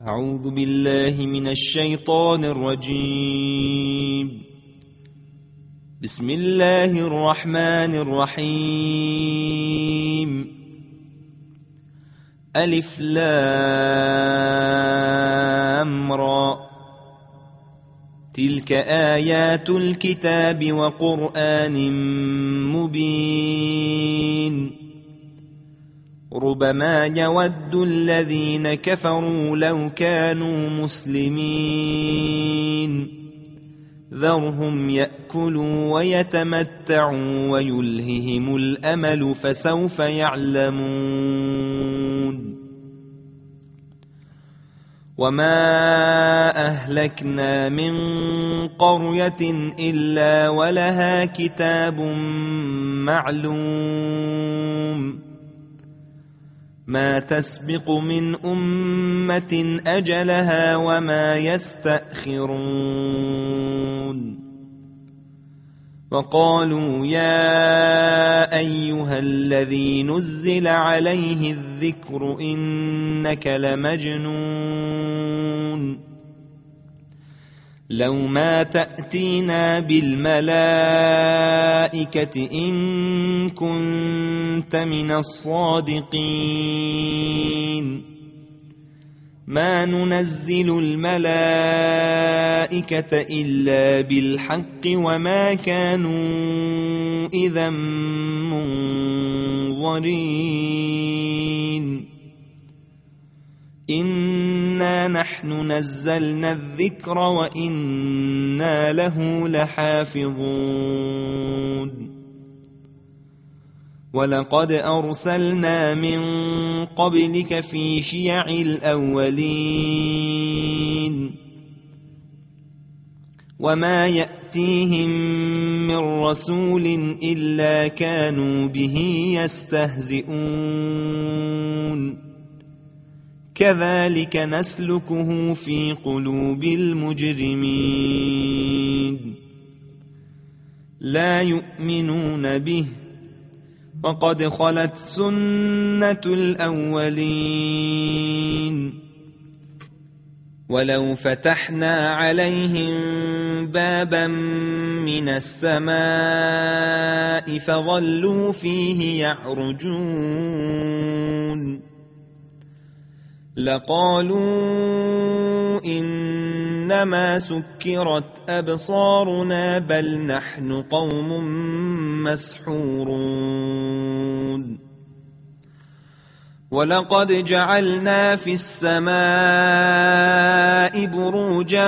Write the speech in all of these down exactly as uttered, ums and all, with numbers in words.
أعوذ بالله من الشيطان الرجيم. بسم الله الرحمن الرحيم. ألف لام را، تلك آيات الكتاب وقرآن مبين. ربما يود الذين كفروا لو كانوا مسلمين، ذرهم يأكلوا ويتمتعوا ويلههم الأمل فسوف يعلمون. وما أهلكنا من قرية إلا ولها كتاب معلوم، ما تسبق من أمة أجلها وما يستأخرون. وقالوا يا أيها الذي نزل عليه الذكر إنك لمجنون، لو ما تأتينا بالملائكة إن كنت من الصادقين، ما ننزل الملائكة إلا بالحق وما كانوا إذا منظرين. إنا نحن نزلنا الذكر وإنا له لحافظون. ولقد أرسلنا من قبلك في شيع الأولين، وما يأتيهم من رسول إلا كانوا به يستهزئون. كذلك نسلكه في قلوب المجرمين، لا يؤمنون به وقد خلت سنة الأولين. ولو فتحنا عليهم بابا من السماء فظلوا فيه يعرجون لقالوا إنما سكرت أبصارنا بل نحن قوم مسحورون. ولقد جعلنا في السماء بروجا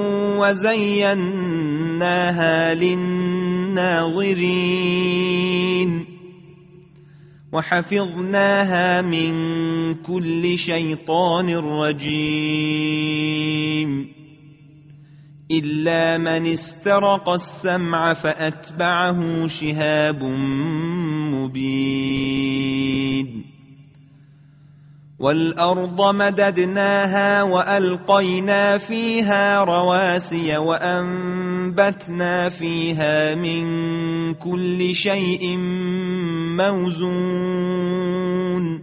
وزيناها للناظرين، وحفظناها من كل شيطان رجيم، إلا من استرق السمع فأتبعه شهاب مبين. والأرض مددناها وألقينا فيها رواسي وأنبتنا فيها من كل شيء موزون،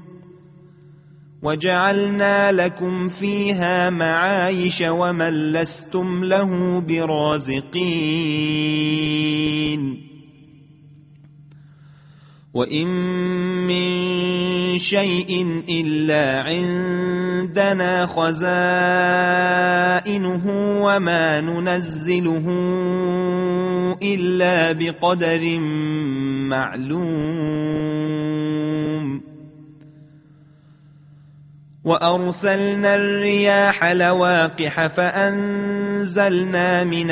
وجعلنا لكم فيها معايش ومن لستم له برازقين. وإن من شيء إلا عندنا خزائنه وما ننزله إلا بقدر معلوم. وأرسلنا الرياح لواقح فأنزلنا من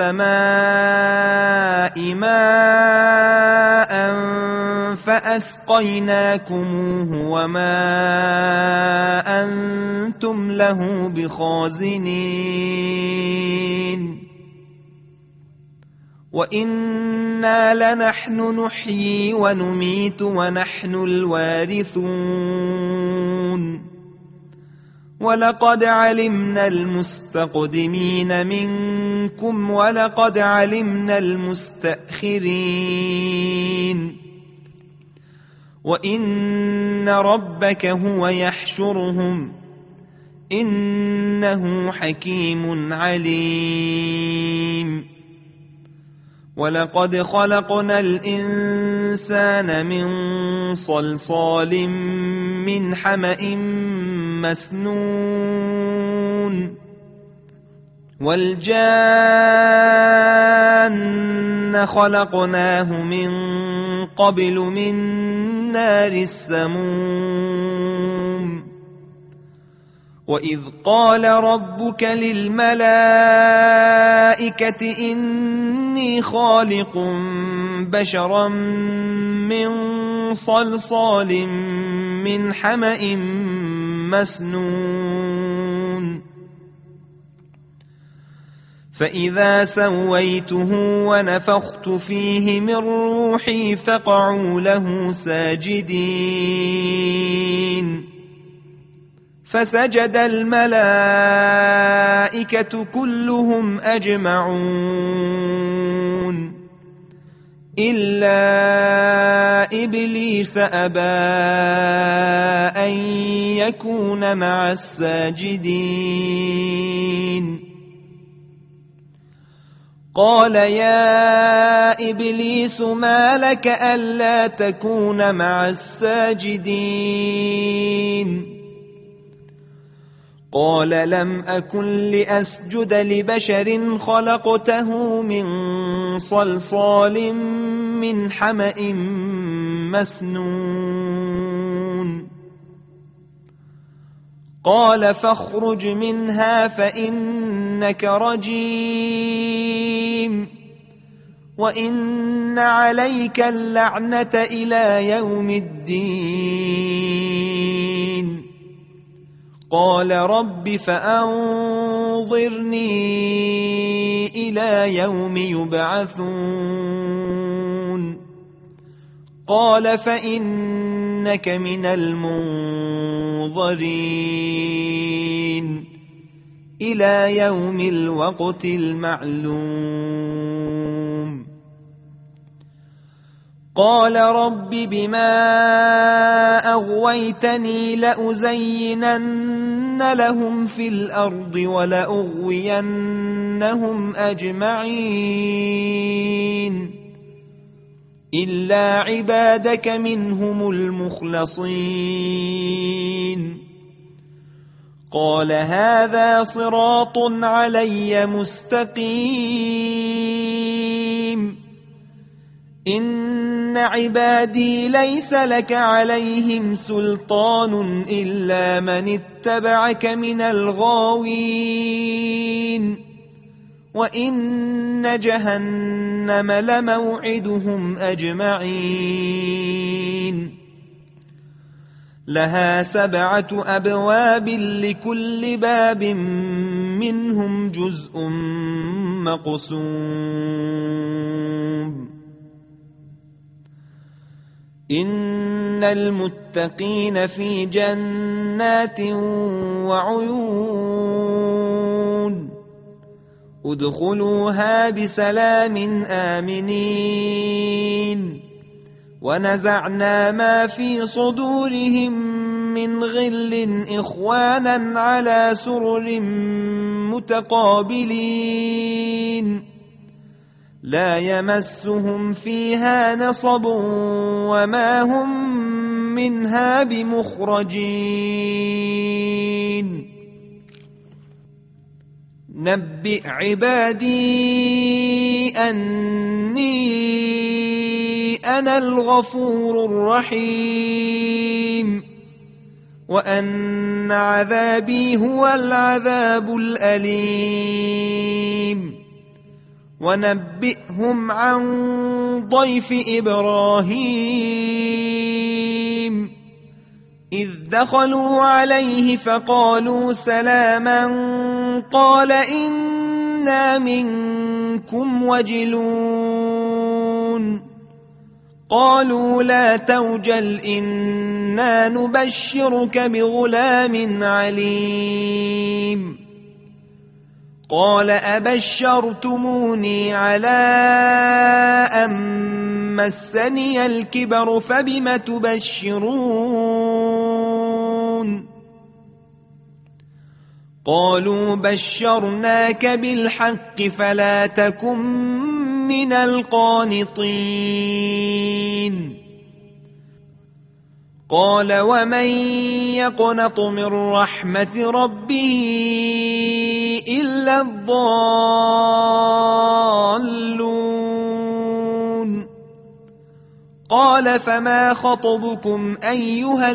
السماء ماء فأسقيناكموه وما أنتم له بخازنين. وإنا لنحن نحيي ونميت ونحن الوارثون. ولقد علمنا المستقدمين منكم ولقد علمنا المستأخرين. وإن ربك هو يحشرهم إنه حكيم عليم ولقد خلقنا الإنسان من صلصال من حمأ مسنون والجان خلقناه من قبل من نار السموم وإذ قال ربك للملائكة إني خالق بشرا من صلصال من حمأ مسنون فإذا سويته ونفخت فيه من روحي فقعوا له ساجدين فسجد الملائكة كلهم أجمعون إلا إبليس أبى أن يكون مع الساجدين قال يا إبليس ما لك ألا تكون مع الساجدين قال لم أكن لأسجد لبشر خلقته من صلصال من حمأ مسنون قال فاخرج منها فإنك رجيم وإن عليك اللعنة إلى يوم الدين قال رب فأنظرني إلى يوم يبعثون قال فإنك من المنظرين إلى يوم الوقت المعلوم قال رب بما أغويتني لأزينن لهم في الأرض ولأغوينهم أجمعين إلا عبادك منهم المخلصين قال هذا صراط علي مستقيم إن عبادي ليس لك عليهم سلطان إلا من اتبعك من الغاوين وإن جهنم لموعدهم أجمعين لها سبعة أبواب لكل باب منهم جزء مقسوم إن المتقين في جنات وعيون ادخلوها بسلام آمنين ونزعنا ما في صدورهم من غل إخوانا على سرر متقابلين لا يمسهم فيها نصب وما هم منها بمخرجين نبئ عبادي أني أنا الغفور الرحيم وأن عذابي هو العذاب الأليم ونبئهم عن ضيف إبراهيم إذ دخلوا عليه فقالوا سلاما قال إنا منكم وجلون قالوا لا توجل إنا نبشرك بغلام عليم قال أبشرتموني على أن مسني الكبر فبم تبشرون قالوا بشرناك بالحق فلا تكن من القانطين قال ومن يقنط من رحمة ربه إلا الضالون قال فما خطبكم أيها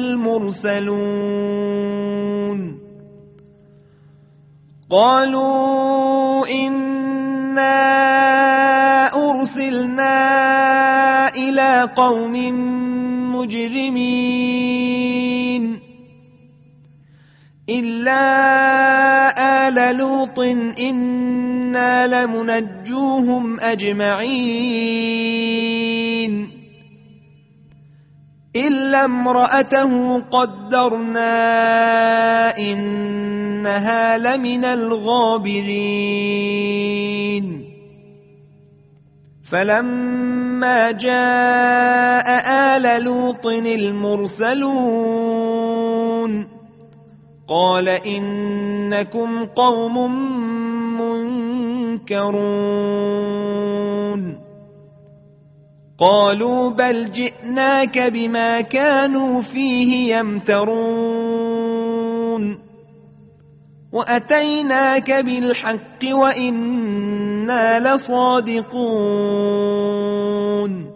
المرسلون قالوا إنا أرسلنا إلى قوم مجرمين إلا آل لوط إنا لمنجوهم أجمعين إلا امرأته قدرنا إنها لمن الغابرين فلما جاء آل لوط المرسلون قال إنكم قوم منكرون قالوا بل جئناك بما كانوا فيه يمترون وأتيناك بالحق وإنا لصادقون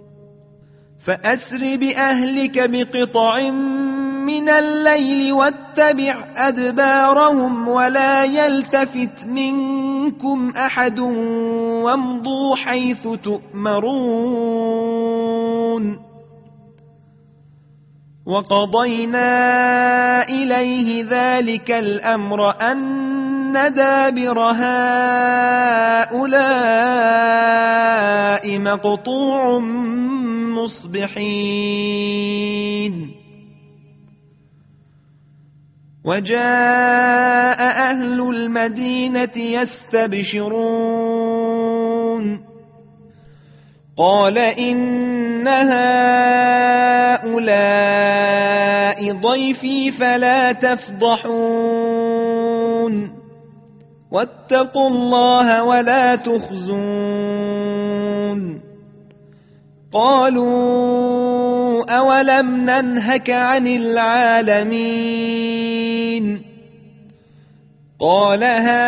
فأسر بأهلك بقطع من الليل واتبع أدبارهم ولا يلتفت منكم أحد وامضوا حيث تؤمرون وقضينا إليه ذلك الأمر أن دابر هؤلاء مقطوع مصبحين وجاء أهل المدينة يستبشرون قال إن هؤلاء ضيفي فلا تفضحون واتقوا الله ولا تخزون قالوا أولم ننهك عن العالمين قال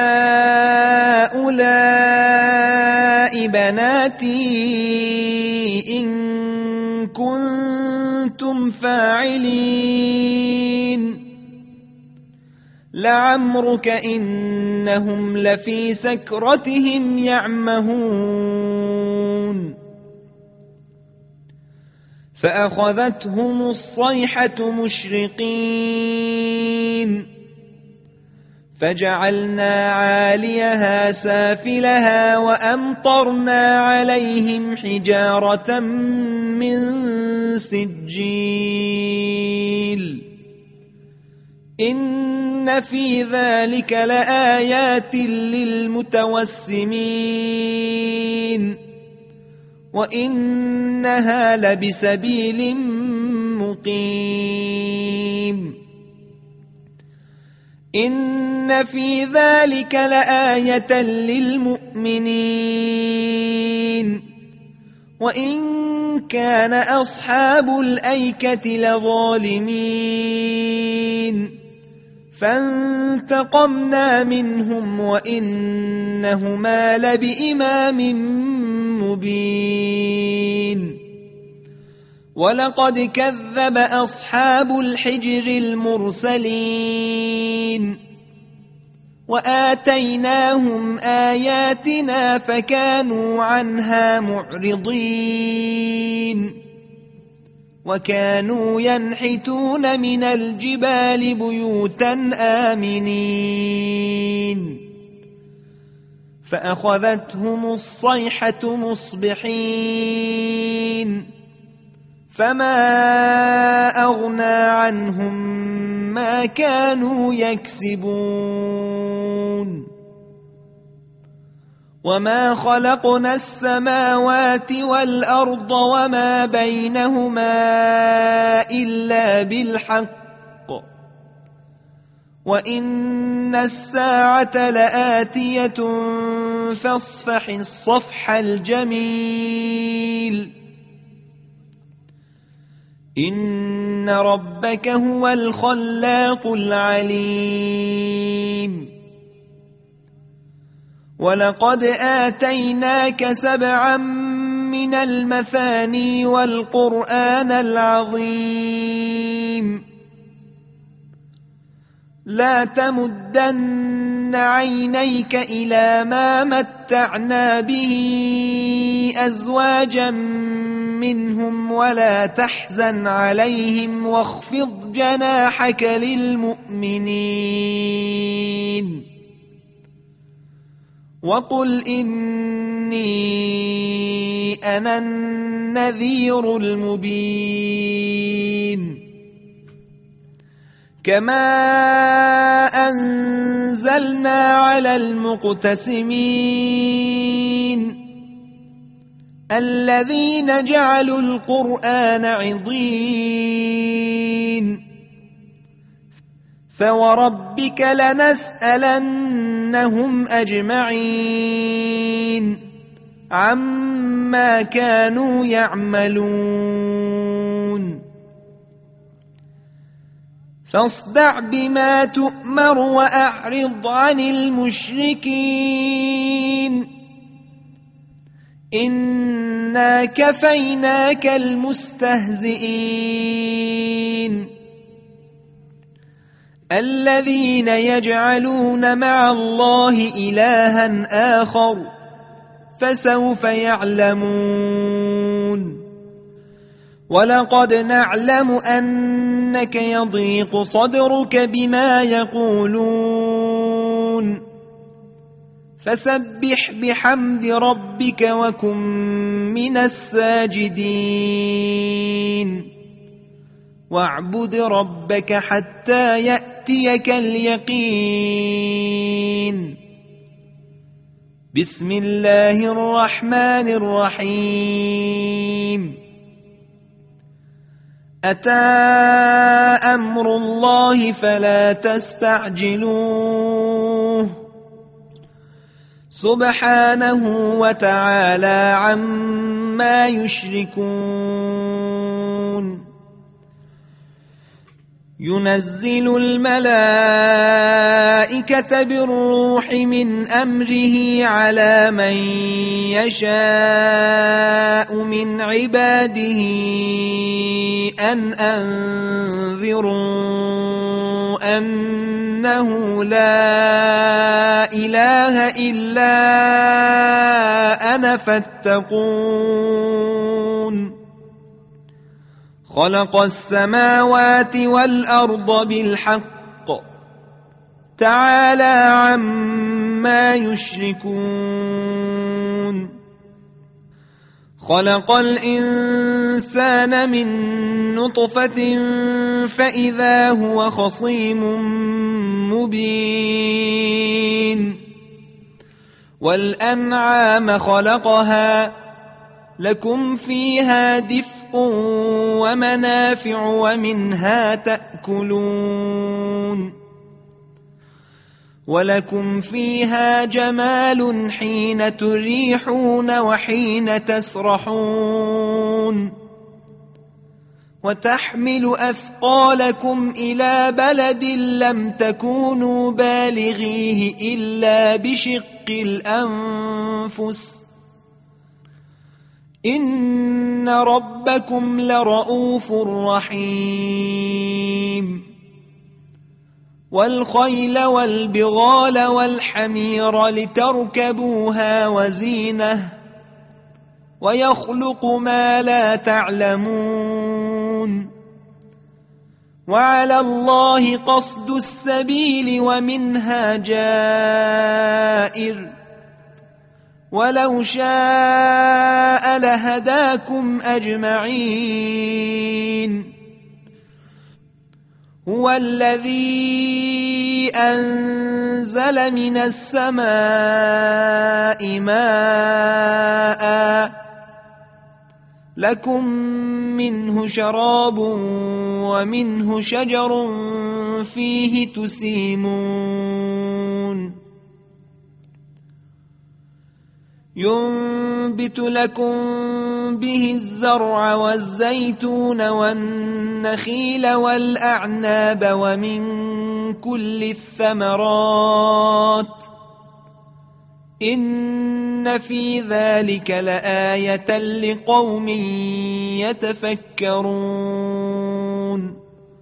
هؤلاء بناتي إن كنتم فاعلين لعمرك إنهم لفي سكرتهم يعمهون فأخذتهم الصيحة مشرقين فجعلنا عاليها سافلها وأمطرنا عليهم حجارة من سجيل إن في ذلك لآيات للمتوسمين وإنها لبسبيل مقيم إن في ذلك لآية للمؤمنين وإن كان أصحاب الأيكة لظالمين فانتقمنا منهم وإنهما لبإمام مبين ولقد كذب أصحاب الحجر المرسلين وآتيناهم آياتنا فكانوا عنها معرضين وكانوا ينحتون من الجبال بيوتا آمنين فأخذتهم الصيحة مصبحين فما أغنى عنهم ما كانوا يكسبون وما خلقنا السماوات والأرض وما بينهما إلا بالحق وإن الساعة لآتية فاصفح الصفح الجميل إن ربك هو الخلاق العليم ولقد آتيناك سبعا من المثاني والقرآن العظيم لا تمدن عينيك إلى ما متعنا به أزواجا منهم ولا تحزن عليهم واخفض جناحك للمؤمنين وقل إني أنا النذير المبين كما أنزلنا على المقتسمين الذين جعلوا القرآن عضين فوربك لنسألنهم أجمعين عما كانوا يعملون فاصدع بما تؤمر وأعرض عن المشركين إنا كفيناك المستهزئين الذين يجعلون مع الله إلها آخر فسوف يعلمون ولقد نعلم أنك يضيق صدرك بما يقولون فسبح بحمد ربك وكن من الساجدين واعبد ربك حتى يأتيك اليقين بسم الله الرحمن الرحيم أتى أمر الله فلا تستعجلوه سبحانه وتعالى عما يشركون ينزل الملائكة بالروح من أمره على من يشاء من عباده أن أنذروا أنه لا إله إلا أنا فاتقون خلق السماوات والأرض بالحق تعالى عما يشركون خلق الإنسان من نطفة فإذا هو خصيم مبين والأنعام خلقها لكم فيها دفء ومنافع ومنها تأكلون ولكم فيها جمال حين تريحون وحين تسرحون وتحمل أثقالكم إلى بلد لم تكونوا بالغيه إلا بشق الأنفس إن ربكم لرؤوف رحيم والخيل والبغال والحمير لتركبوها وزينة ويخلق ما لا تعلمون وعلى الله قصد السبيل ومنها جائر ولو شاء لهداكم أجمعين هو الذي أنزل من السماء ماء لكم منه شراب ومنه شجر فيه تسيمون ينبت لكم به الزرع والزيتون والنخيل والأعناب ومن كل الثمرات إن في ذلك لآية لقوم يتفكرون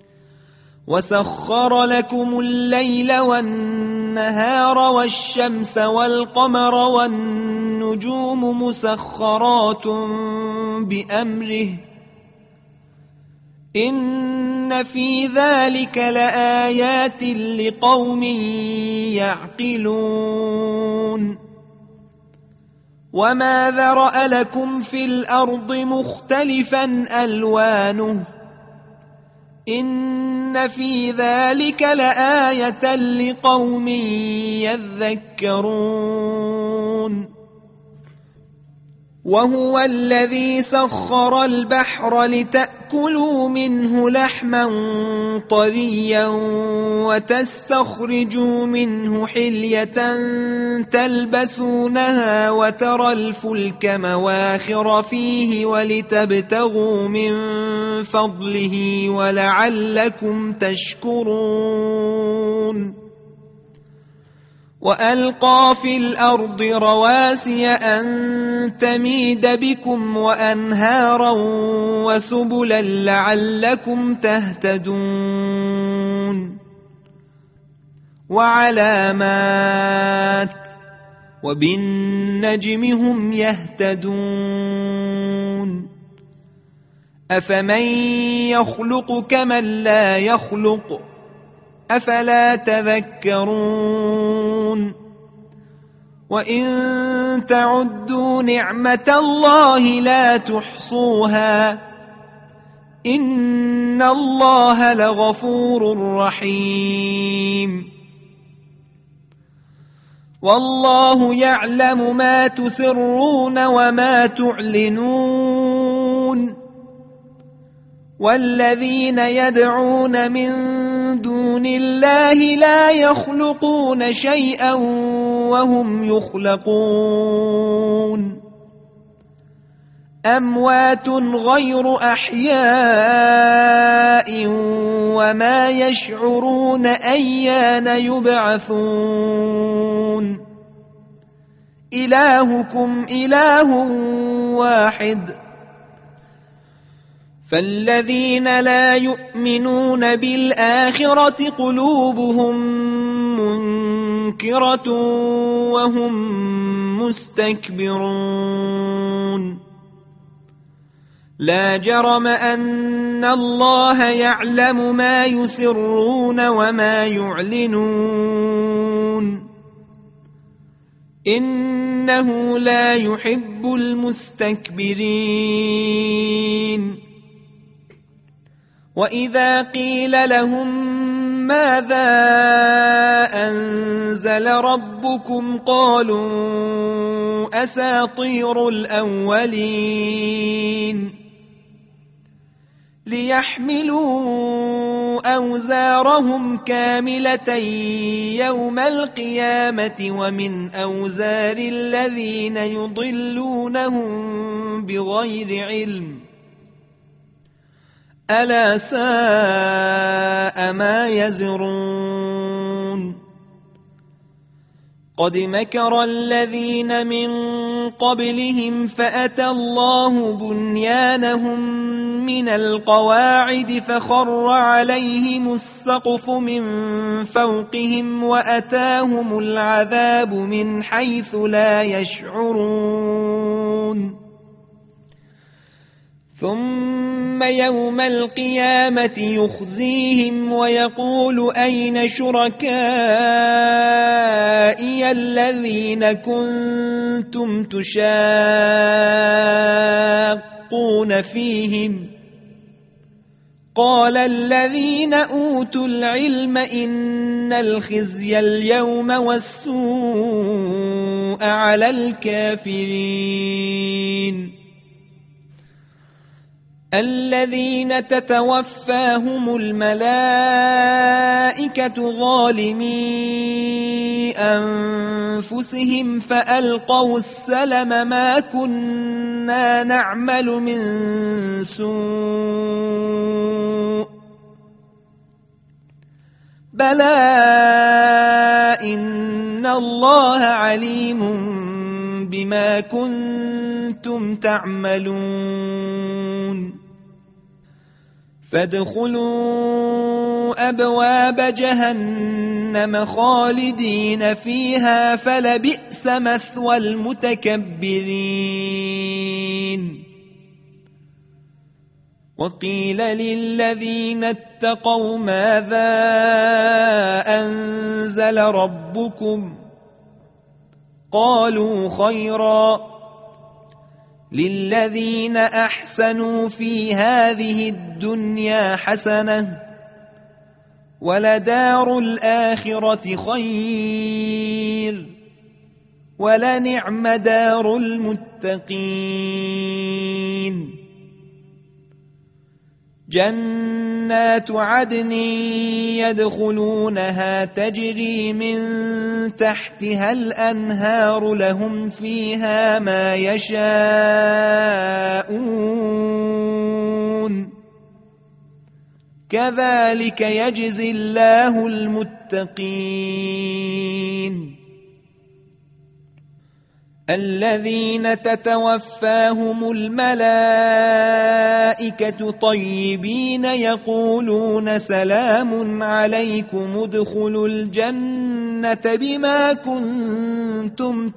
وسخر لكم الليل والنهار والشمس والقمر والنجوم مسخرات بأمره إن في ذلك لآيات لقوم يعقلون وما ذرأ لكم في الأرض مختلفا ألوانه إن في ذلك لآية لقوم يذكرون وهو الذي سخر البحر لتأكلوا منه لحما طريا وتستخرجوا منه حلية تلبسونها وترى الفلك مواخر فيه ولتبتغوا من فضله ولعلكم تشكرون وألقى في الأرض رواسي أن تميد بكم وأنهارا وسبلا لعلكم تهتدون وعلامات وبالنجم هم يهتدون أفمن يخلق كمن لا يخلق أفلا تذكرون وإن تعدوا نعمة الله لا تحصوها إن الله لغفور رحيم والله يعلم ما تسرون وما تعلنون والذين يدعون من دون الله لا يخلقون شيئا وهم يخلقون أموات غير أحياء وما يشعرون أيان يبعثون إلهكم إله واحد فالذين لا يؤمنون بالآخرة قلوبهم منكرة وهم مستكبرون لا جرم أن الله يعلم ما يسرون وما يعلنون إنه لا يحب المستكبرين وإذا قيل لهم ماذا أنزل ربكم قالوا أساطير الأولين ليحملوا أوزارهم كاملة يوم القيامة ومن أوزار الذين يضلونهم بغير علم ألا ساء ما يزرون قد مكر الذين من قبلهم فأتى الله بنيانهم من القواعد فخر عليهم السقف من فوقهم وأتاهم العذاب من حيث لا يشعرون ثم يوم القيامة يخزيهم ويقول أين شركائي الذين كنتم تشاقون فيهم قال الذين أوتوا العلم إن الخزي اليوم والسوء على الكافرين الذين تتوفاهم الملائكة ظالمي أنفسهم فألقوا السلم ما كنا نعمل من سوء بلى إن الله عليم بما كنتم تعملون فادخلوا أبواب جهنم خالدين فيها فلبئس مثوى المتكبرين وقيل للذين اتقوا ماذا أنزل ربكم قالوا خيرا للذين أحسنوا في هذه الدنيا حسنة ولدار الآخرة خير ولنعم دار المتقين جنات عدن يدخلونها تجري من تحتها الأنهار لهم فيها ما يشاءون كذلك يجزي الله المتقين الذين تتوفاهم الملائكة طيبين يقولون سلام عليكم ادخلوا الجنة بما كنتم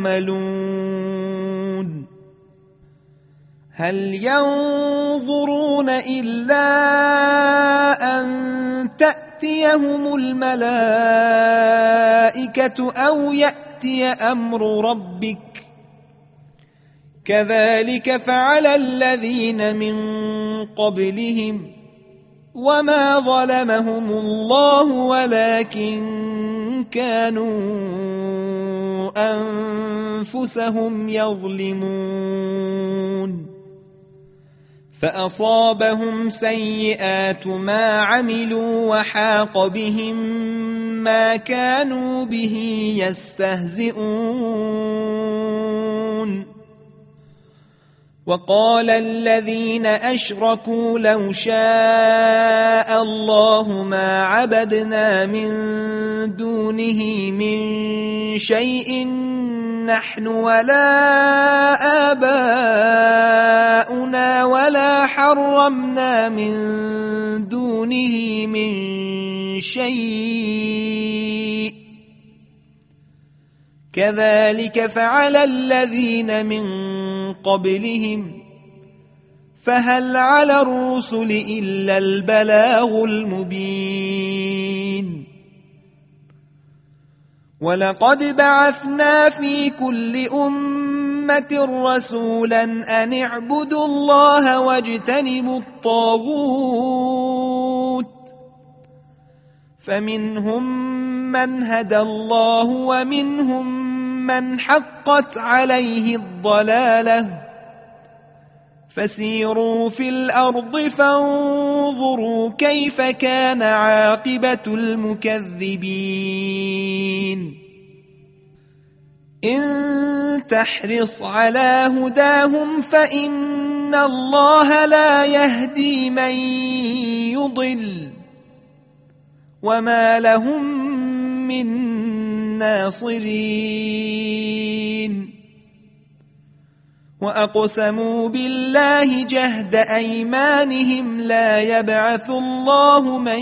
تعملون هل ينظرون إلا أن تأتيهم الملائكة أو يأتي أمر ربك كذلك فعل الذين من قبلهم وما ظلمهم الله ولكن كانوا أنفسهم يظلمون فأصابهم سيئات ما عملوا وحاق بهم ما كانوا به يستهزئون وقال الذين أشركوا لو شاء الله ما عبدنا من دونه من شيء نحن ولا آباؤنا ولا حرمنا من دونه من شيء كذلك فعل الذين من قبلهم فهل على الرسل إلا البلاغ المبين ولقد بعثنا في كل أمة رسولا أن اعبدوا الله واجتنبوا الطاغوت فمنهم من هدى الله ومنهم من حقت عليه الضلالة فسيروا في الأرض فانظروا كيف كان عاقبة المكذبين إن تحرص على هداهم فإن الله لا يهدي من يضل وما لهم من ناصرين وأقسموا بالله جهد أيمانهم لا يبعث الله من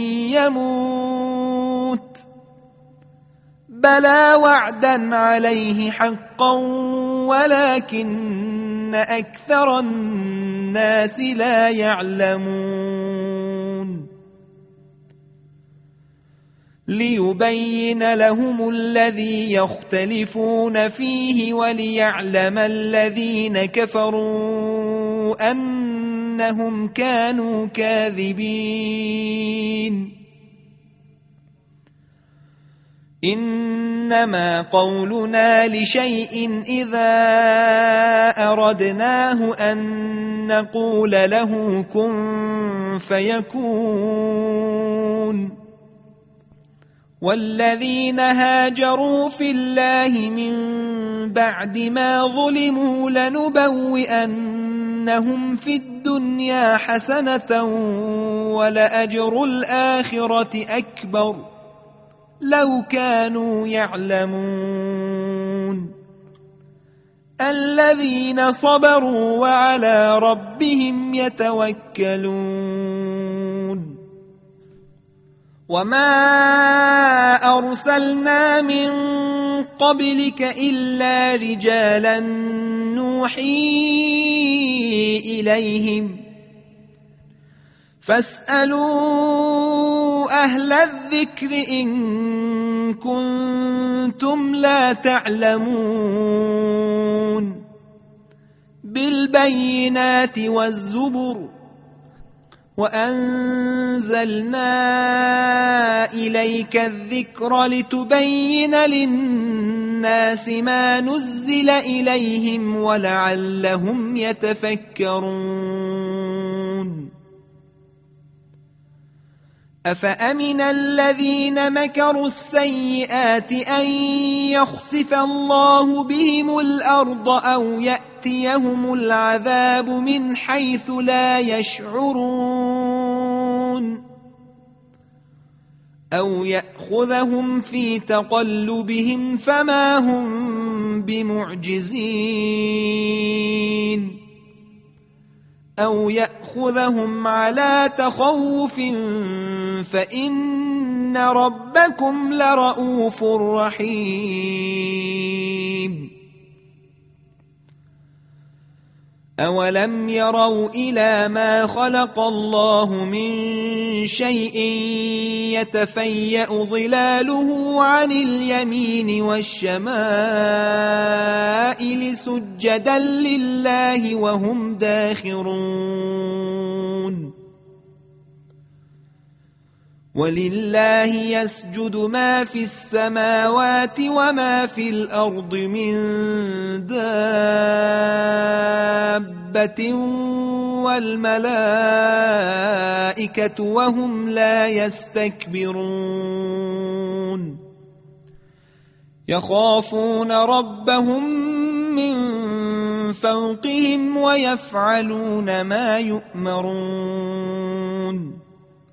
يموت بلى وعدا عليه حقا ولكن أكثر الناس لا يعلمون ليبين لهم الذي يختلفون فيه وليعلم الذين كفروا أنهم كانوا كاذبين إن إنما قولنا لشيء إذا أردناه أن نقول له كن فيكون. والذين هاجروا في الله من بعد ما ظلموا لنبوئنهم في الدنيا حسنة ولأجر الآخرة أكبر لو كانوا يعلمون. الذين صبروا وعلى ربهم يتوكلون. وما أرسلنا من قبلك إلا رجالا نوحي إليهم فاسألوا أهل الذكر إن كنتم لا تعلمون. بالبينات والزبر وأنزلنا إليك الذكر لتبين للناس ما نزل إليهم ولعلهم يتفكرون. أفأمن الذين مكروا السيئات أن يخسف الله بهم الأرض أو يأتيهم العذاب من حيث لا يشعرون أو يأخذهم في تقلبهم فما هم بمعجزين أو يأخذهم على تخوف فإن ربكم لرؤوف رحيم. أولم يروا إلى ما خلق الله من شيء يتفيأ ظلاله عن اليمين والشمائل سجدا لله وهم داخرون. ولله يسجد ما في السماوات وما في الأرض من دابة والملائكة وهم لا يستكبرون. يخافون ربهم من فوقهم ويفعلون ما يؤمرون.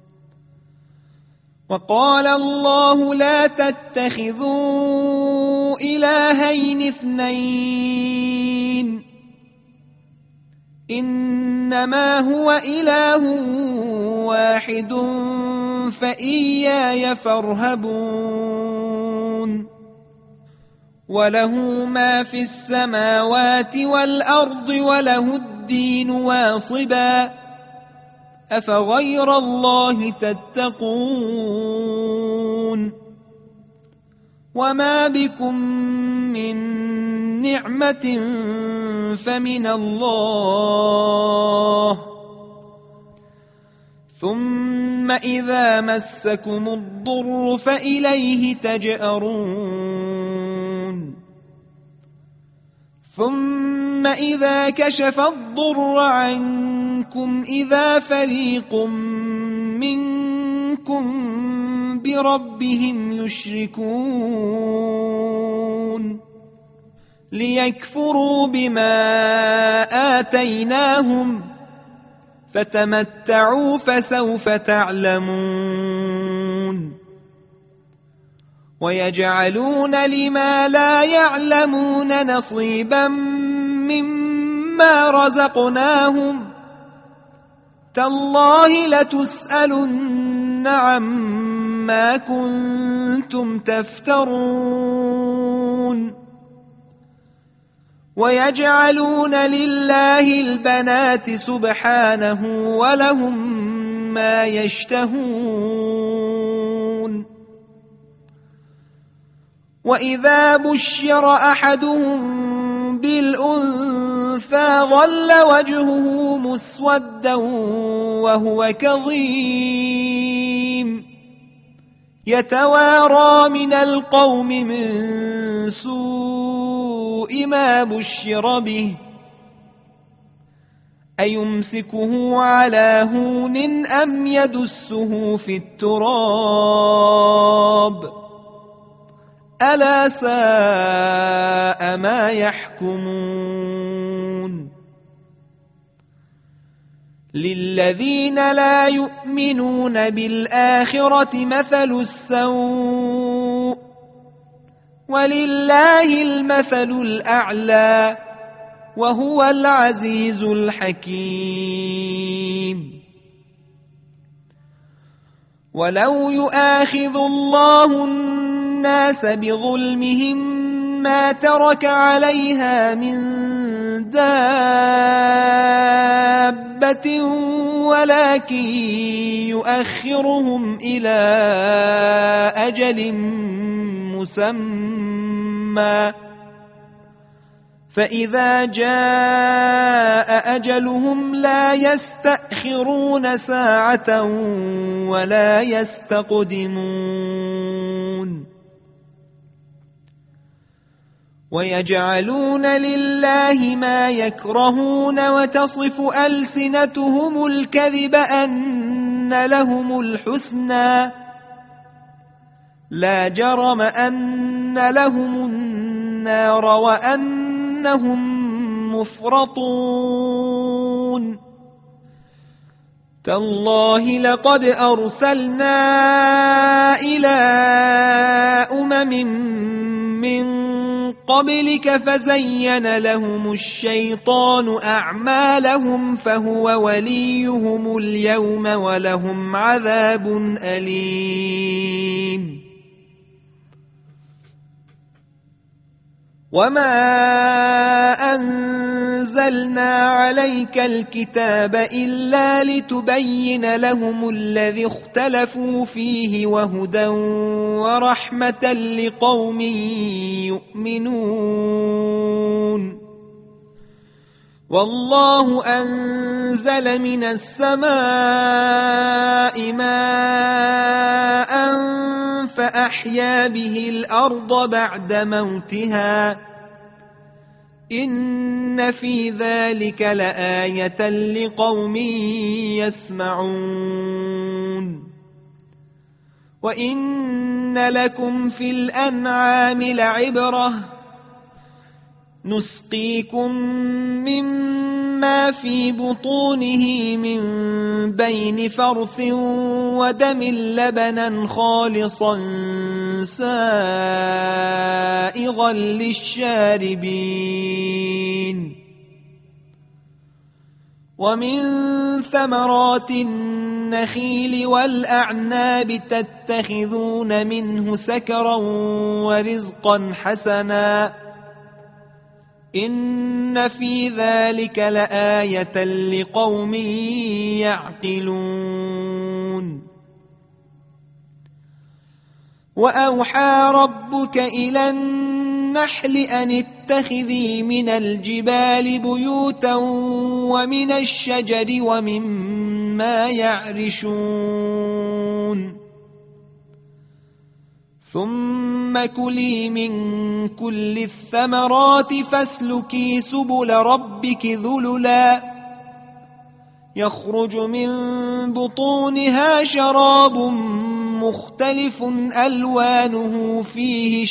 وقال الله لا تتخذوا إلهين اثنين إنما هو إله واحد فإياي فارهبون. وله ما في السماوات والأرض وله الدين واصبا أفغير الله تتقون. وما بكم من نعمة فمن الله ثم إذا مسكم الضر فإليه تجأرون. ثم إذا كشف الضر عنكم إذا فريق منكم بربهم يشركون ليكفروا بما آتيناهم فتمتعوا فسوف تعلمون. ويجعلون لما لا يعلمون نصيبا مما رزقناهم تالله لتسألن عما كنتم تفترون. ويجعلون لله البنات سبحانه ولهم ما يشتهون. وإذا بشر أحدهم بالأنثى ظل وجهه مسودا وهو كظيم يتوارى من القوم من سوء ما بشر به أيمسكه على هون أم يدسه في التراب ألا ساء ما يحكمون للذين لا يؤمنون بالآخرة مثل السوء ولله المثل الأعلى وهو العزيز الحكيم ولو يؤاخذ الله الناس بظلمهم ما ترك عليها من دابة ولكن يؤخرهم إلى أجل مسمى فإذا جاء أجلهم لا يستأخرون ساعة ولا يستقدمون ويجعلون لله ما يكرهون وتصف ألسنتهم الكذب أن لهم الحسنى لا جرم أن لهم النار وأنهم مفرطون تالله لقد أرسلنا إلى أمم من قبلك فزين لهم الشيطان أعمالهم فهو وليهم اليوم ولهم عذاب أليم وما أنزلنا عليك الكتاب إلا لتبين لهم الذي اختلفوا فيه وهدى ورحمة لقوم يؤمنون والله أنزل من السماء ماء فأحيا به الأرض بعد موتها إن في ذلك لآية لقوم يسمعون وإن لكم في الأنعام لعبرة نسقيكم مما في بطونه من بين فرث ودم لبنا خالصا سائغا للشاربين ومن ثمرات النخيل والأعناب تتخذون منه سكرا ورزقا حسنا إن في ذلك لآية لقوم يعقلون وأوحى ربك إلى النحل أن اتخذي من الجبال بيوتا ومن الشجر ومما يعرشون ثم كلي من كل الثمرات فاسلكي سبل ربك ذللا يخرج من بطونها شراب مختلف ألوانه فيه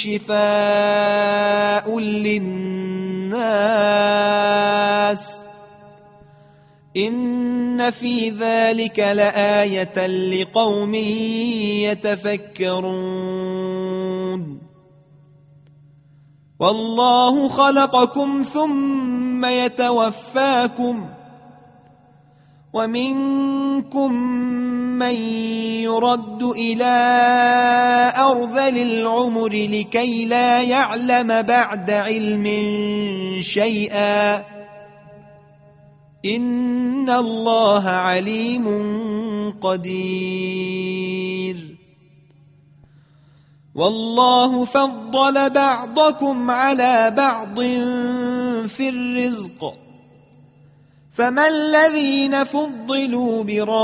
شفاء للناس إن في ذلك لآية لقوم يتفكرون والله خلقكم ثم يتوفاكم ومنكم من يرد إلى أرذل العمر لكي لا يعلم بعد علم شيئا إن الله عليم قدير والله فضل بعضكم على بعض في الرزق فما الذين فضلوا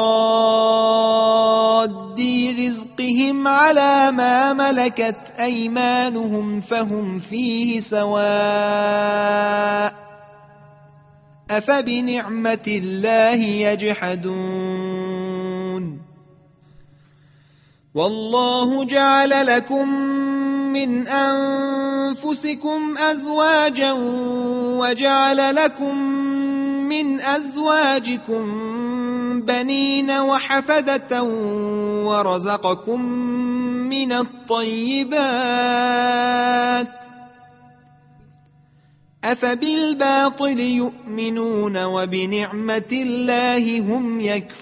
براد رزقهم على ما ملكت أيمانهم فهم فيه سواء أفبنعمة الله يجحدون والله جعل لكم من أنفسكم أزواجا وجعل لكم من أزواجكم بنين وحفدة ورزقكم من الطيبات أفبالباطل يؤمنون وبنعمة الله هم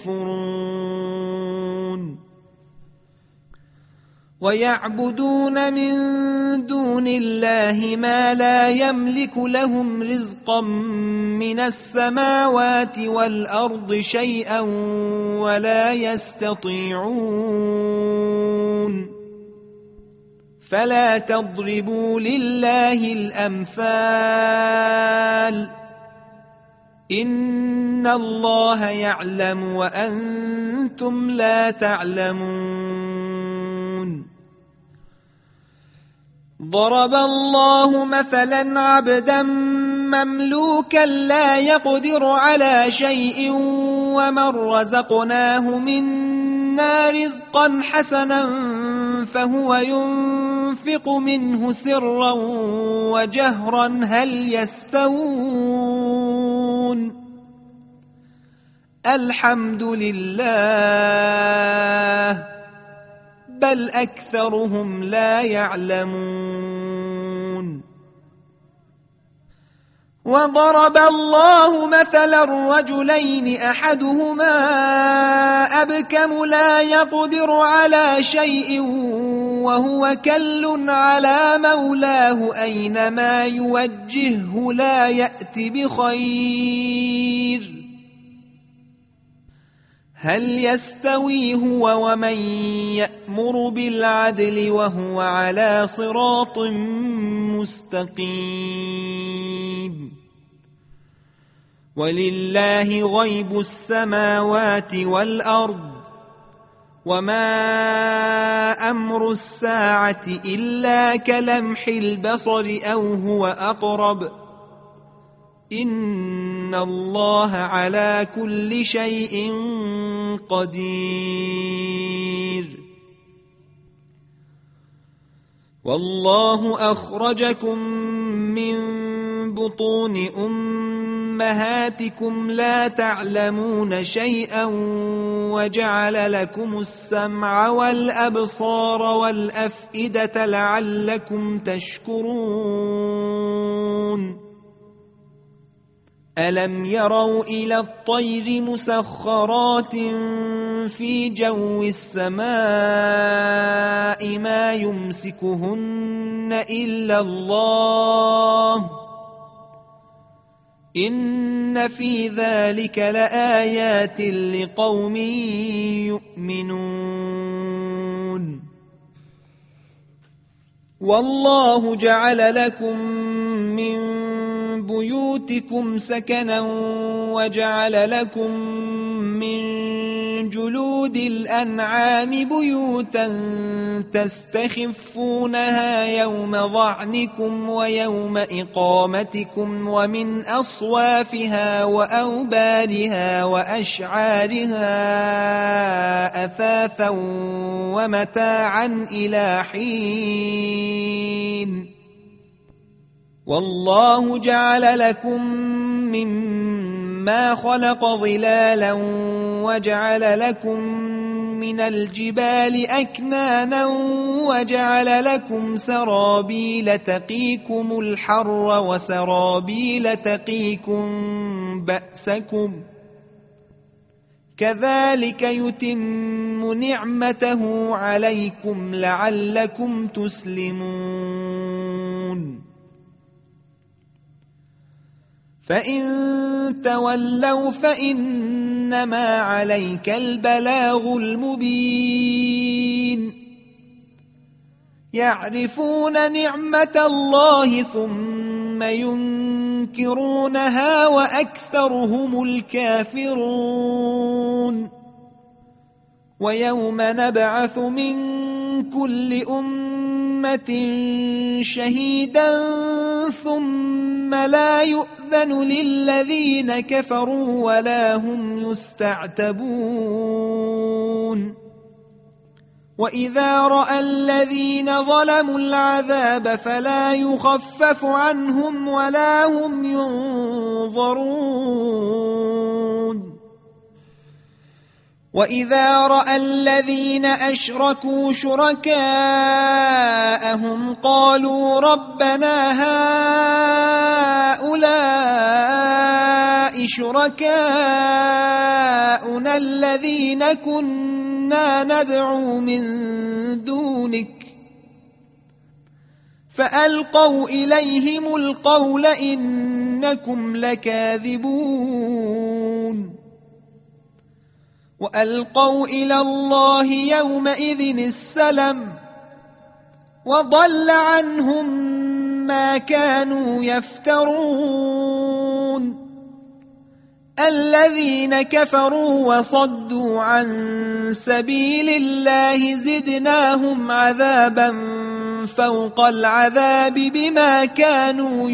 يكفرون ويعبدون من دون الله ما لا يملك لهم رزقا من السماوات والأرض شيئا ولا يستطيعون فلا تضربوا لله الأمثال إن الله يعلم وأنتم لا تعلمون ضرب الله مثلا عبدا مملوكا لا يقدر على شيء ومن رزقناه منا رزقا حسنا فهو ينفق منه سرا وجهرا هل يستوون الحمد لله بل أكثرهم لا يعلمون وضرب الله مثلا رجلين أحدهما أبكم لا يقدر على شيء وهو كل على مولاه أينما يوجهه لا يأت بخير هل يستوي هو ومن يأمر بالعدل وهو على صراط مستقيم ولله غيب السماوات والأرض وما أمر الساعة إلا كلمح البصر أو هو أقرب إن الله على كل شيء قدير والله أخرجكم من بطون أمهاتكم لا تعلمون شيئا وجعل لكم السمع والأبصار والأفئدة لعلكم تشكرون ألم يروا إلى الطير مسخرات في جو السماء ما يمسكهن إلا الله إن في ذلك لآيات لقوم يؤمنون والله جعل لكم من بيوتكم سكنا وجعل لكم من جلود الأنعام بيوتا تستخفونها يوم ظعنكم ويوم إقامتكم ومن أصوافها وأوبارها وأشعارها أثاثا ومتاعا إلى حين والله جعل لكم مما خلق ظلالا وجعل لكم من الجبال أكنانا وجعل لكم سرابيل تقيكم الحر وسرابيل تقيكم بأسكم كذلك يتم نعمته عليكم لعلكم تسلمون فإن تولوا فإنما عليك البلاغ المبين يعرفون نعمة الله ثم ينكرونها وأكثرهم الكافرون ويوم نبعث من كل أمة شهيدا ثم لا يؤذن للذين كفروا ولا هم يستعتبون وإذا رأى الذين ظلموا العذاب فلا يخفف عنهم ولا هم ينظرون وإذا رأى الذين أشركوا شركاءهم قالوا ربنا هؤلاء شركاؤنا الذين كنا ندعو من دونك فألقوا إليهم القول إنكم لكاذبون وألقوا إلى الله يومئذ السلم وضل عنهم ما كانوا يفترون الذين كفروا وصدوا عن سبيل الله زدناهم عذابا فوق العذاب بما كانوا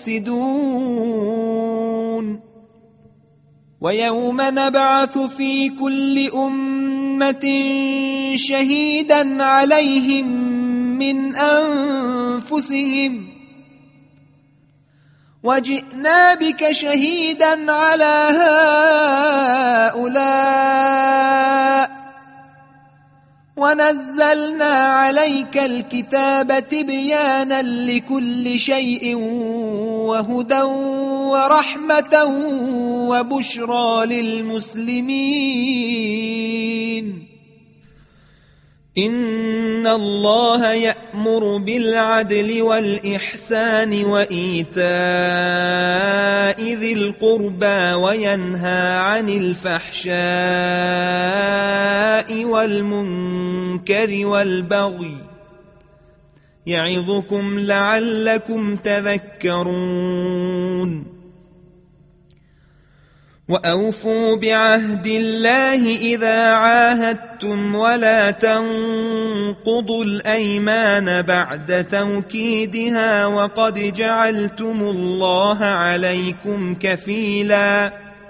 يفسدون ويوم نبعث في كل أمة شهيدا عليهم من أنفسهم وجئنا بك شهيدا على هؤلاء ونزلنا عليك الكتاب تبيانا لكل شيء وهدى ورحمة وبشرى للمسلمين إن الله يأمر بالعدل والإحسان وإيتاء ذي القربى وينهى عن الفحشاء والمنكر والبغي يعظكم لعلكم تذكرون وأوفوا بعهد الله إذا عاهدتم ولا تنقضوا الأيمان بعد توكيدها وقد جعلتم الله عليكم كفيلا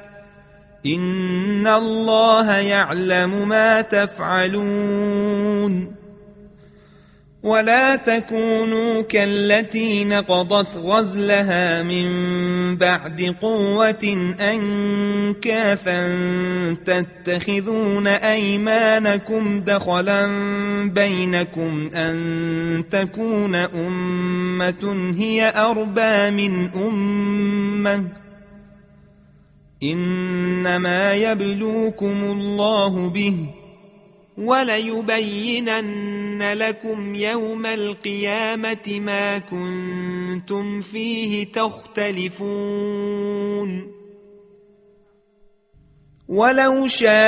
إن الله يعلم ما تفعلون ولا تكونوا كالتي نقضت غزلها من بعد قوة أنكاثا تتخذون أيمانكم دخلا بينكم أن تكون أمة هي أربى من أمة إنما يبلوكم الله به وليبينن لكم يوم القيامة ما كنتم فيه تختلفون ولو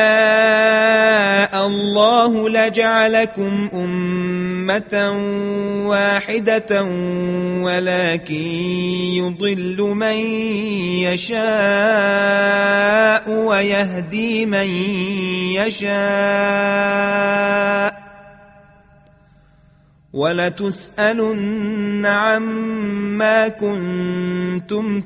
شاء الله لجعلكم أمة واحدة ولكن يضل من يشاء ويهدي من يشاء ولتسألن عما كنتم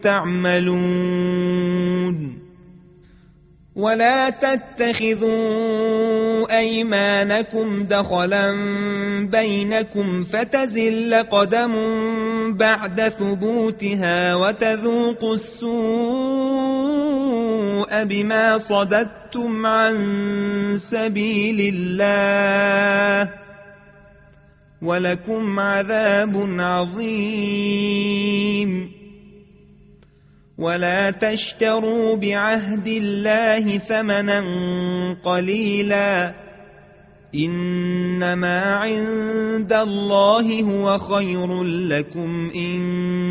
تعملون ولا تتخذوا أيمانكم دخلا بينكم فتزل قدم بعد ثبوتها وتذوقوا السوء بما صددتم عن سبيل الله ولكم عذاب عظيم ولا تشتروا بعهد الله ثمنا قليلا إنما عند الله هو خير لكم إن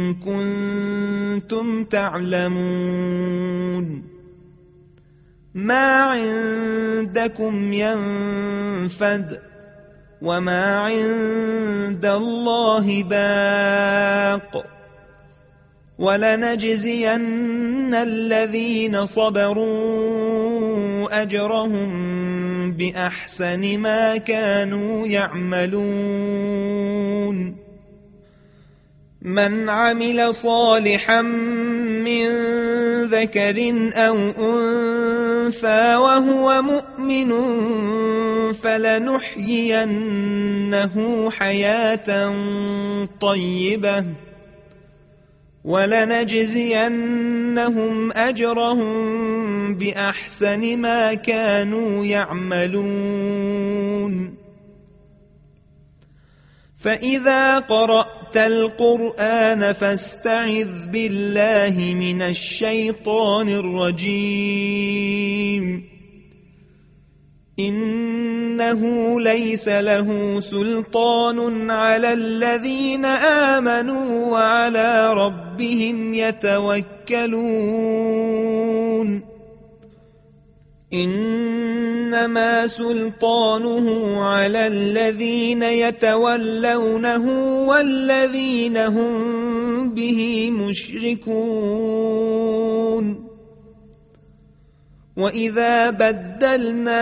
كنتم تعلمون ما عندكم ينفد وما عند الله باق ولنجزين الذين صبروا أجرهم بأحسن ما كانوا يعملون من عمل صالحا من ذكر أو أنثى وهو مؤمن فلنحيينه حياة طيبة ولنجزينهم أجرهم بأحسن ما كانوا يعملون فإذا قرأت القرآن فاستعذ بالله من الشيطان الرجيم إنه ليس له سلطان على الذين آمنوا وعلى ربهم يتوكلون إنما سلطانه على الذين يتولونه والذين هم به مشركون وإذا بدلنا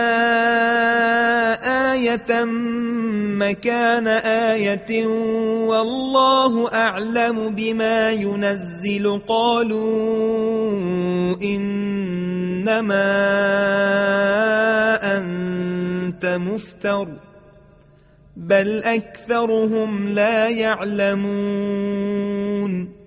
آية مكان آية والله أعلم بما ينزل قالوا إنما أنت مفتر بل أكثرهم لا يعلمون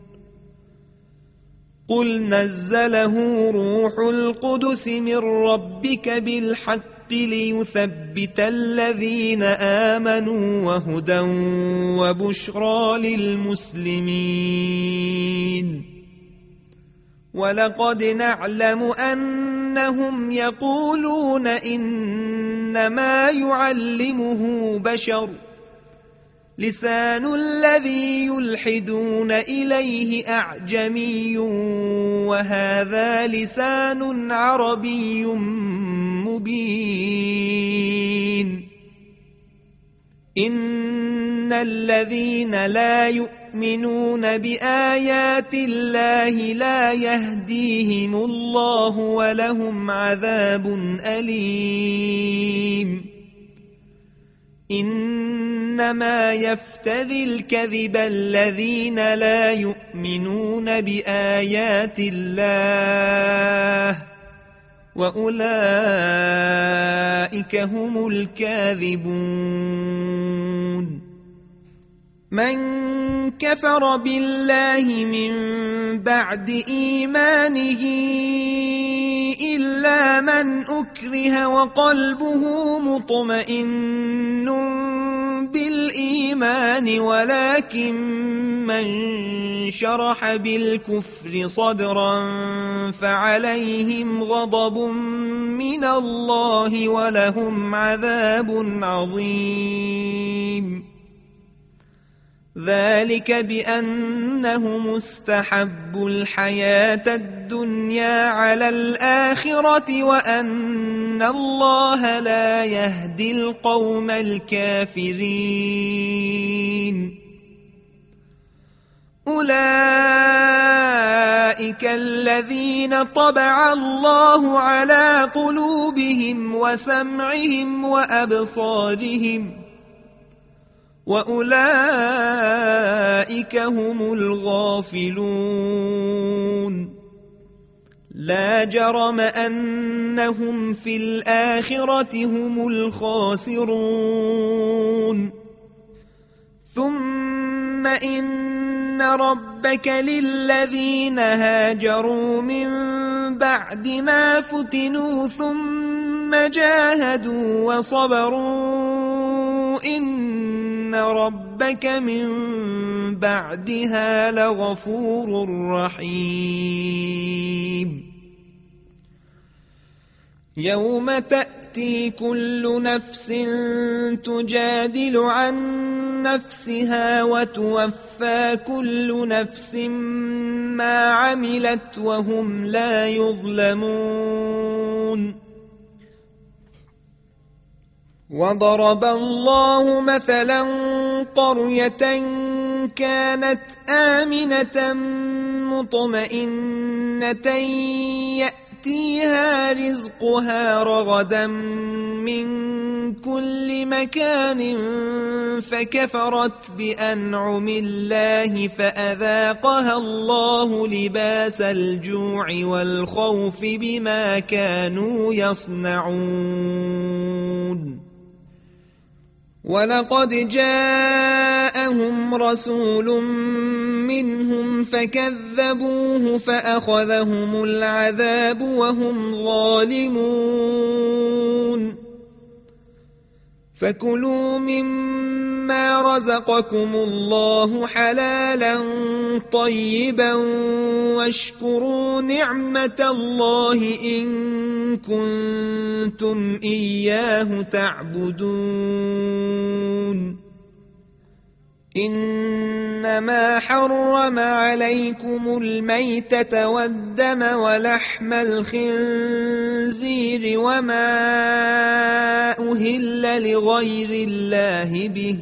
قل نزله روح القدس من ربك بالحق ليثبت الذين آمنوا وهدى وبشرى للمسلمين ولقد نعلم أنهم يقولون إنما يعلمه بشر لسان الذي يلحدون إليه أعجمي وهذا لسان عربي مبين إن الذين لا يؤمنون بآيات الله لا يهديهم الله ولهم عذاب أليم إنما يفتري الكذب الذين لا يؤمنون بآيات الله وأولئك هم الكاذبون من كفر بالله من بعد إيمانه إلا من أكره وقلبه مطمئن بالإيمان ولكن من شرح بالكفر صدرا فعليهم غضب من الله ولهم عذاب عظيم ذلك بأنهم استحبوا الحياة الدنيا على الآخرة وأن الله لا يهدي القوم الكافرين أولئك الذين طبع الله على قلوبهم وسمعهم وأبصارهم وأولئك هم الغافلون لا جرم أنهم في الآخرة هم الخاسرون ثم إن ربك للذين هاجروا من بعد ما فتنوا ثم جاهدوا وصبروا إن ربك من بعدها لغفور رحيم يوم تأتي كل نفس تجادل عن نفسها وتوفى كل نفس ما عملت وهم لا يظلمون وضرب الله مثلا قرية كانت آمنة مطمئنة يأتيها رزقها رغدا من كل مكان فكفرت بأنعم الله فأذاقها الله لباس الجوع والخوف بما كانوا يصنعون ولقد جاءهم رسول منهم فكذبوه فأخذهم العذاب وهم ظالمون فكلوا مما رزقكم الله حلالا طيبا واشكروا نعمة الله إن كنتم إياه تعبدون إنما حرم عليكم الميتة والدم ولحم الخنزير وما أهل لغير الله به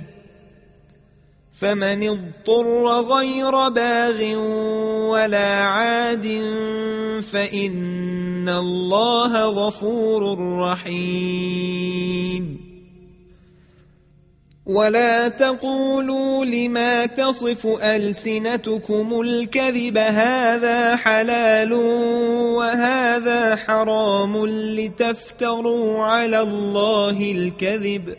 فمن اضطر غير باغ ولا عاد فإن الله غفور رحيم ولا تقولوا لما تصف ألسنتكم الكذب هذا حلال وهذا حرام لتفتروا على الله الكذب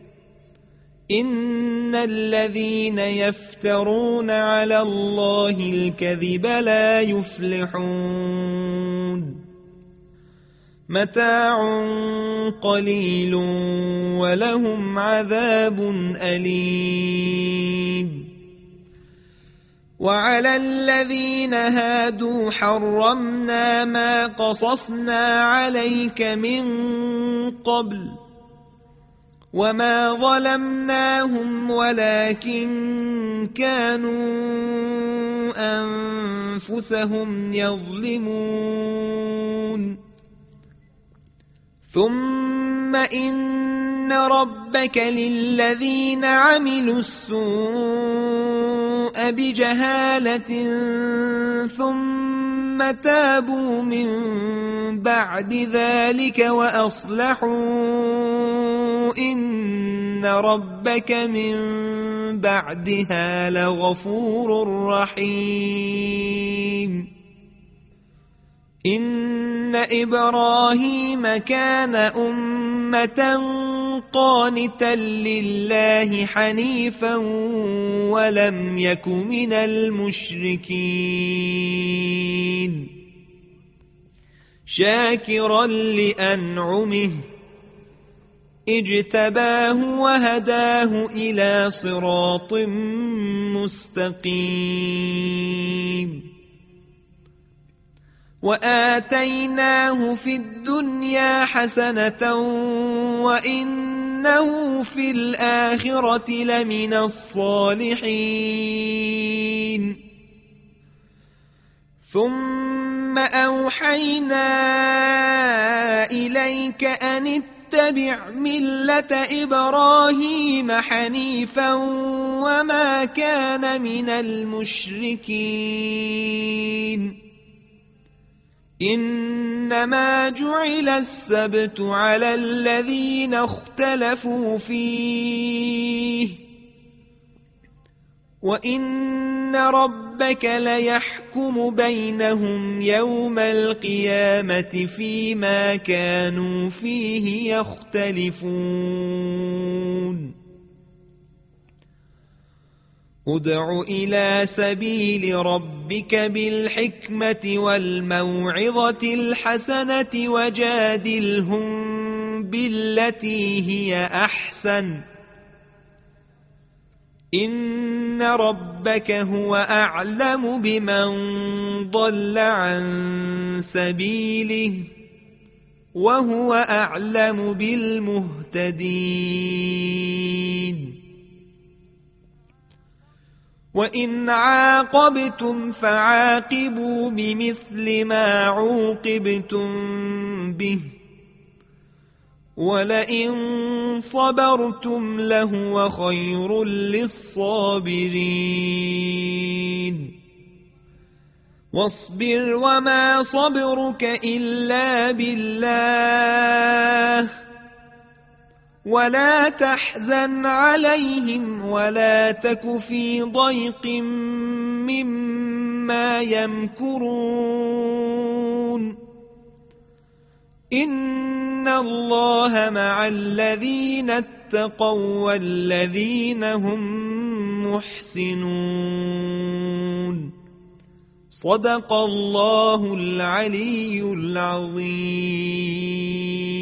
إن الذين يفترون على الله الكذب لا يفلحون متاع قليل ولهم عذاب أليم وعلى الذين هادوا حرمنا ما قصصنا عليك من قبل وما ظلمناهم ولكن كانوا أنفسهم يظلمون ثم إن ربك للذين عملوا السوء بجهالة ثم تابوا من بعد ذلك وأصلحوا إن ربك من بعدها لغفور رحيم إن إبراهيم كان أمة قانتا لله حنيفا ولم يك من المشركين شاكرا لأنعمه اجتباه وهداه إلى صراط مستقيم وآتيناه في الدنيا حسنة وإنه في الآخرة لمن الصالحين ثم أوحينا إليك أن اتبع ملة إبراهيم حنيفا وما كان من المشركين إنما جعل السبت على الذين اختلفوا فيه وإن ربك ليحكم بينهم يوم القيامة فيما كانوا فيه يختلفون ادع إلى سبيل ربك بالحكمة والموعظة الحسنة وجادلهم بالتي هي أحسن إن ربك هو أعلم بمن ضل عن سبيله وهو أعلم بالمهتدين وإن عاقبتم فعاقبوا بمثل ما عوقبتم به ولئن صبرتم لهو خير للصابرين واصبر وما صبرك إلا بالله ولا تحزن عليهم ولا تك في ضيق مما يمكرون إن الله مع الذين اتقوا والذين هم محسنون صدق الله العلي العظيم.